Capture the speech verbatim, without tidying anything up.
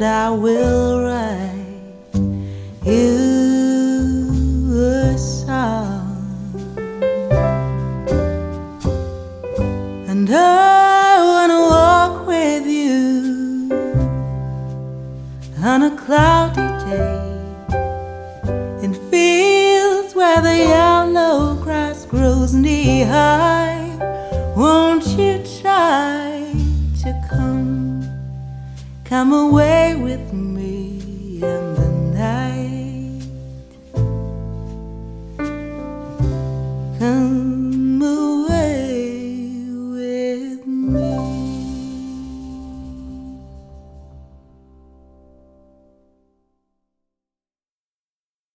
and I will write you a song, and I wanna walk with you on a cloudy day in fields where the yellow grass grows knee high. Won't you try to come, come away with me in the night? Come away with me.